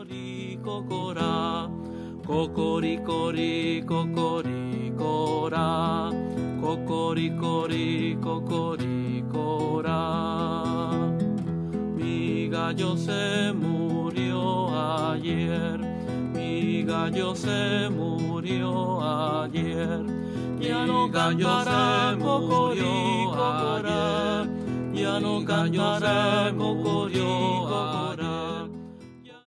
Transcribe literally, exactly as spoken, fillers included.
Cocoricora, cocoricori, cocoricora, cocoricori, cocoricora. Mi gallo se murió ayer, mi gallo se murió ayer. Ya no cantará cocoricora, ya no cantará cocoricora.